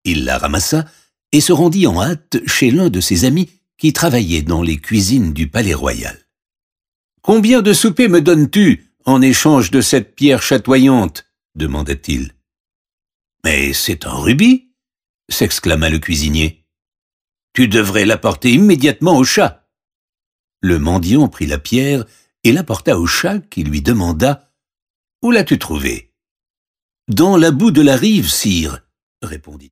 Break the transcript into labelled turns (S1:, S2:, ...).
S1: Il la ramassa et se rendit en hâte chez l'un de ses amis qui travaillait dans les cuisines du palais royal. « Combien de souper me donnes-tu en échange de cette pierre chatoyante ?» demanda-t-il. « Mais c'est un rubis !» s'exclama le cuisinier. « Tu devrais l'apporter immédiatement au chat. » Le mendiant prit la pierre et l'apporta au chat qui lui demanda « Où l'as-tu trouvée ?»« Dans la boue de la rive, sire, » répondit.